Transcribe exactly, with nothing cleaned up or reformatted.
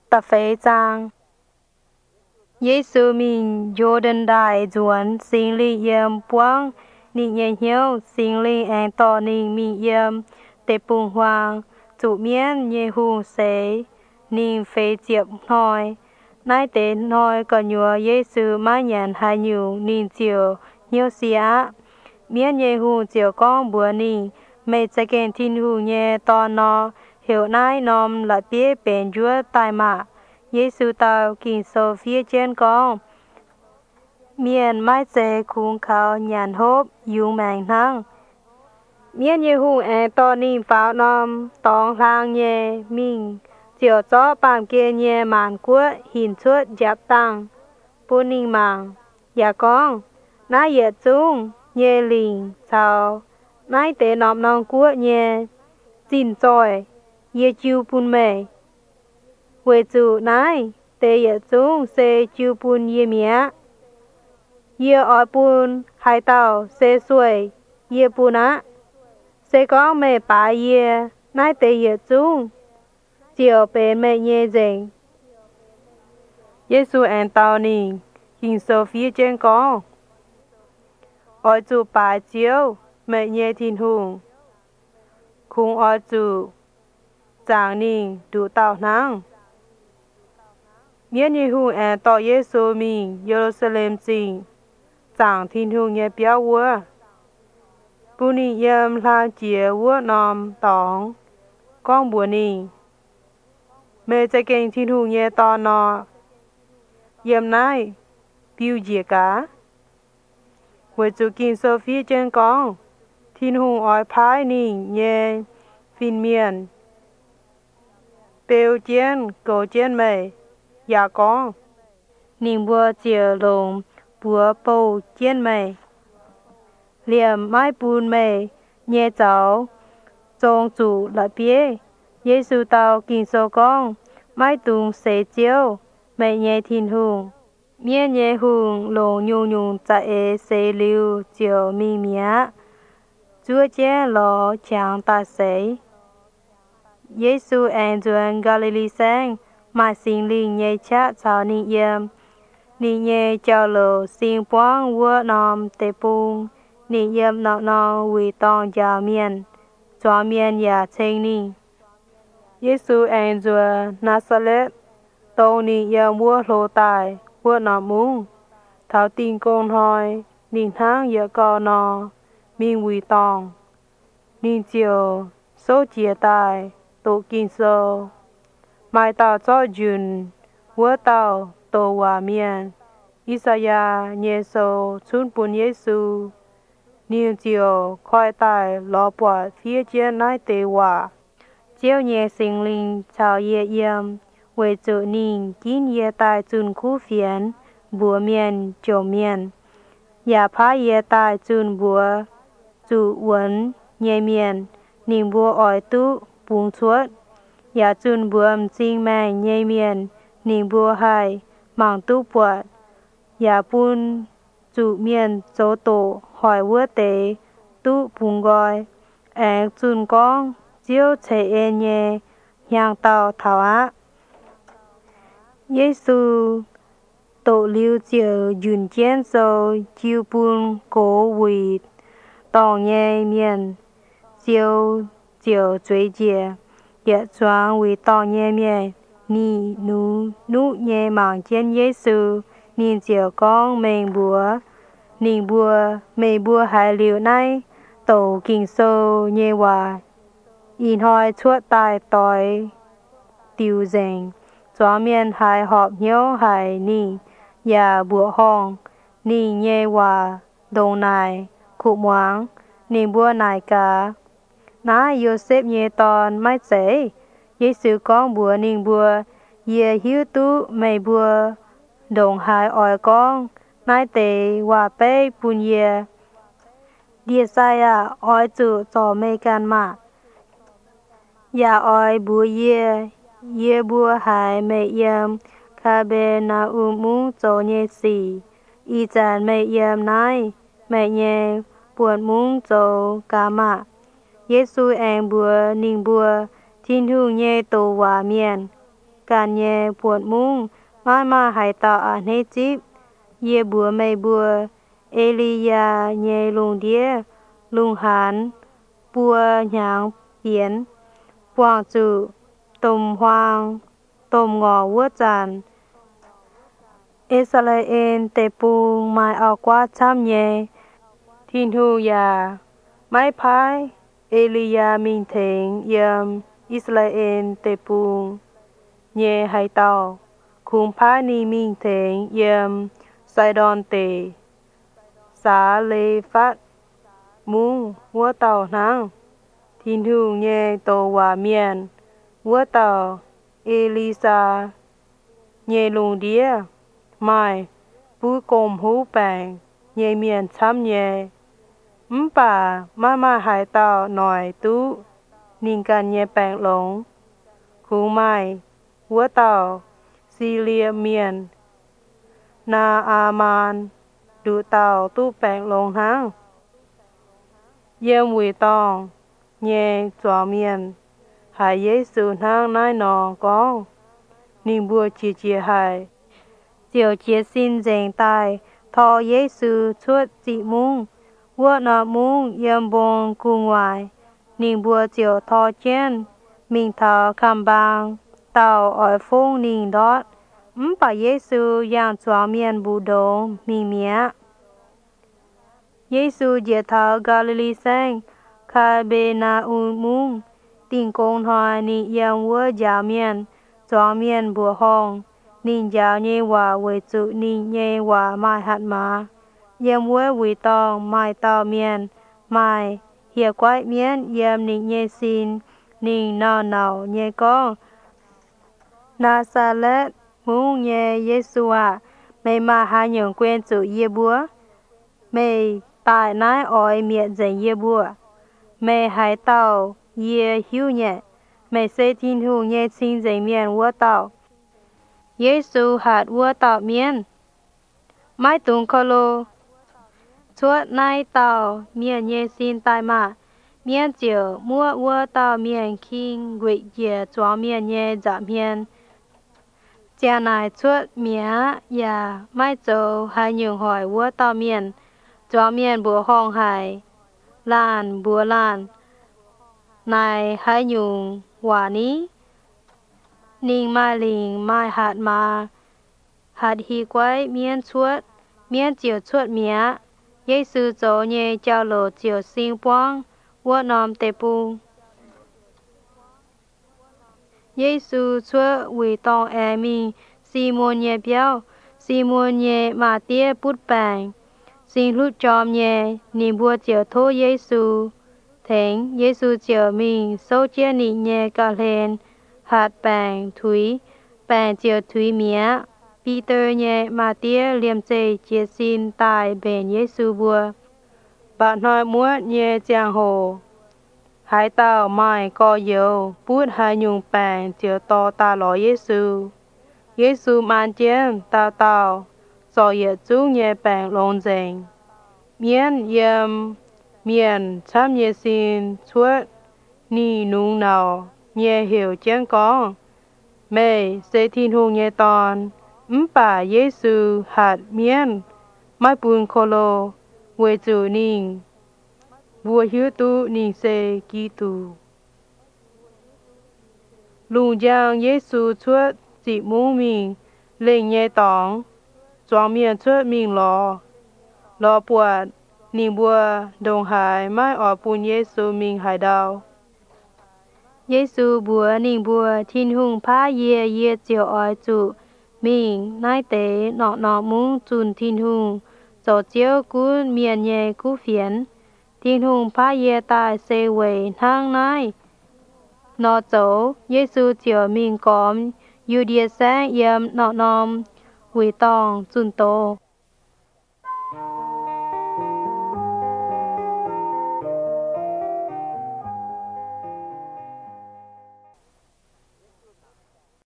tập phế giang. Giê-xu mình vô đơn đại duẩn sinh lý yếm buông, nị nhẹ hiếu sinh lý anh tỏ nị mị yếm, tế bùng hoàng, chủ miên nhẹ hùng xế, nị phế diệp nói. Nái tế nói có nhùa Giê-xu mãi nhàn hai nhủ nị chiều hiếu xìa. Miên nhẹ hùng chiều con bùa nị, mê chạy kênh thiên hùng nhẹ tỏ nó, hiểu nái nòm là bế bền chúa tài mạ. Giê-xu tao kinh số phía trên con. Miền mãi dễ khung khảo nhàn hốp dùng mạng thăng. Miền như hùng anh tỏ nìm pháo nòm tông lang nhẹ mình. Chiều chó bàm kia nhẹ màn quốc hình suốt giáp tăng. Bố nìm mạng. Dạ con. Nái yết chung nhẹ lình sao. Nái tế nòm nông quốc nhẹ. Xin rồi. Yết chú bùn mê. Quê chủ nái, tế yết chung sẽ chú bùn yê mía. Yê ở bùn hai tàu sẽ xuôi yê bùn á. Sẽ có mê bá yê, nái tế yết chung. Chiều bền mê nhê dình. Giê-xu anh tàu nì, kinh số phía trên con. Ở chủ bá chiếu, mê nhê thiên hùng. Khung ở chủ, giảng nì đủ tàu năng. Miễn như hùng anh tỏ Giê-xu mình Jerusalem chinh, giảng thiên hùng nhé biểu vua. Bù nì yếm là chìa vua nòm tóng, con bùa nì. Mê chạy kênh thiên hùng nhé tỏ nó, yếm nái, biểu dìa cá. Với chủ kinh số phía trên con, thiên hùng ỏi phái nì nhé phìn miền. Bèo chén, cổ chén mê. Dạ con. Nìm bùa chìa lồng bùa bầu chiên mê. Liềm mái bùn mê nhẹ cháu. Trong chủ là bế. Giê-xu tao kinh số con. Mái tùng xế chiếu. Mê nhẹ thiên hùng. Miên nhẹ hùng lồng nhung nhung cha ế xế lưu chiều mì mía. Chúa chén lọ chẳng ta xế. Giê-xu anh duẩn Galilee sang. Mà sinh linh nhẹ chát chào nị yếm. Nị nhẹ chào lộ sinh quang vua nòm tế bùng. Nị yếm nọ nọ vì tông giáo miền. Chó miền ya chênh nị. Giê-xu anh duẩn Nazareth. Tông nị yếm vua lô tài. Vua nọ mung. Thảo tin công hỏi. Nị thang yếm cao nọ. Mình vì tông. Nị chiều. Số chia tài. Tổ kinh sâu. Mai tao cho dùn, vua tao tổ hòa miền. Isaiah nhé sâu chun bùn Giê-xu. Niên chiều khói tài lọ bọt phía trên nái tế hòa. Chiều nhé sinh linh chào yê yếm. Với chủ nìn kín yê tài chun khu phiền. Bùa miền chổ miền. Yà phá yê tài chun bùa. Chủ vấn nhé miền. Nìn bùa ỏi tu bùng chuốt. Yà chun buồm chinh mang nhây miền, nình bùa hai, mảng tu bọt. Yà bùn chủ miền dỗ tổ hỏi vua tế, tu bùng gọi. Anh chun con, chiếu chế ê nhé, nhang tàu thảo á. Giê-xu tổ lưu chiều dùn chén dâu, chiếu bùn cổ quỷ, tòng nhây miền, chiếu chiều chuối dìa. Yết choáng vì tỏ nhẹ miệng, nì nụ nụ nhẹ mạng trên Giê-xu, nìn chiều con mình bùa, nìn bùa, mê bùa hai liều này, tổ kinh sâu nhẹ hòa, in hỏi chuột tài tỏi, tiêu dành, choáng miền hai họp nhau hai nì, yà bùa hong, nì nhẹ hòa, đông nài, khụ moáng, nìn bùa nài cá. Ná Yô-xếp nhé tòn mái chế. Giê-xu con bùa nình bùa. Yê hiếu tu mây bùa. Đồng hai ỏi con. Nái tế hòa bê bùn yê. Điê sai à ỏi chủ cho mê can mạ. Yà ỏi bùa yê. Yê bùa hai mê yêm. Khá bê na u mũ cho nhé xì. Y chàn mê yêm nái. Mê nhé buồn mũ cho cá mạ. Giê-xu anh bùa nình bùa, thiên hùng nhé tổ hòa miền. การแย่ปวดมุ้งมามาหายต่ออาเนจิบเยบัวไม่บัวเอลียาแย่ลุงเดียลุงหานปัวหยางเปียนปวงจูตมฮวางตมงอวัวจันอิสราเอลเตปูมาเอากว่าช้ำแย่ทินหูยาไม่พายเอลียามิงเถงเยมอิสราเอลเตปูเย่ให้เต่าคุมพานีมิงเถงเยมไซดอนเตสาเลฟัดมุงวัวเต่านางทินหูเย่โตวาเมียนวัวเต่าเอลิซาเย่ลุงเดียไม่ปูกลมหูแปงเย่เมียนช้ำเย่มป่ามามาหายเต่าหน่อยตู้นิงกันเย่แปงหลงคูไม่วัวเต่าซีเลียเมียนนาอามานดูเต่าตู้แปงลงหางเยี่ยมวิตองเย่จวเมียนหายเยซูทางนายนอกองนิงบัวจีเจียหายเจียวเจียสินเจงตายทอเยซูชุดจิมุงวัวนอมุงเยี่ยมบงกุงวายนิงบัวเจียวทอเจียนมิงเทาคำบางเต่าอ้อยฟงนิงดอดมป่าเยซูย่างจวเมียนบูดงมิงเมียเยซูเจียเทากาลิลีแซงคาเบนาอุมุงติงกงทอยนิยังวัวจาเมียนจวเมียนบัวห้องนิงยาวเยว่าเวจุนิงเยว่าไม่หัดมาเยี่ยมวัววิตองไม่เต่าเมียนไม่เหี่ยกว้เมียนเยี่ยมนิงเยซินนิงนอเนาเยกองนาซาเลตมุงเยเยซูอะไม่มาหาหยงเกวนจุเยบัวไม่ตายนายอ้อยเมียใจเยบัวไม่หายเต่าเยหิวเนี่ยไม่เสทินหูเยชิงใจเมียนวัวเต่าเยซูหัดวัวเต่าเมียนไม่ตุงคโลชวดนายเต่าเมียนเยซินตายมาเมียนเจียวมัววัวเต่าเมียนคิงเวเยจวเมียนเยจับเมียนเจ้านายชวดเมียยาไม่โจหายหยุ่งหอยวัวเต่าเมียนจวเมียนบัวห้องหายลานบัวลานนายหายหยุ่งหวานี้นิงมาลิงไม่หัดมาหัดฮีไว้เมียนชวดเมียนเจียวชวดเมียเยซูโจเยเจ้าโลเจียวซิงปวงวัวนอมเตปูเยซูช่วยวิตองแอมีซีโมนเยเปียวซีโมนเยมาเตียปุดแปงสิงลุจอมเยนิบัวเจียวโทเยซูแทงเยซูเจียวมิงโซเจียนิเยกาเลนหัดแปงถุยแปงเจียวถุยเมียปีเตอร์เยมาเตียเลียมเจเจียซินตายเบนเยซูบัวบาดน้อยมัวเยเจียงโหหายเต่าไม่ก็เยวพูดหายยุงแปงเจียวตอตาหลอเยซูเยซูมันเจียมตาเต่าสอเยจุงเยแปงลงเจงเมียนเยี่ยมเมียนช้ำเยซินชวดนี่นุงเนาเยเหี่ยวเจียงกองเมยเซทินหงเยตอนมป่าเยซูหัดเมียนไม่ปุนโคโลเวจูนิงบัวหิวตูนิงเซกีตูลุงจางเยซูชวดจิมุงมิงเล่งเยตองจวงเมียนชวดมิงรอรอปวดนิงบัวดงหายไม่ออกปุนเยซูมิงหายดาวเยซูบัวนิงบัวทินหุงพาเยเยเจียวอ้อยจุมิงนายเตนอกนอกมุงจุนทินหุงโจเจียวกุนเมียนเยกุเฟียนทินหุงพาเยตายเซเวทางนายนอโจเยซูเจียวมิงกอมยูเดียแซงเยี่ยมนอกนอมวิตองจุนโต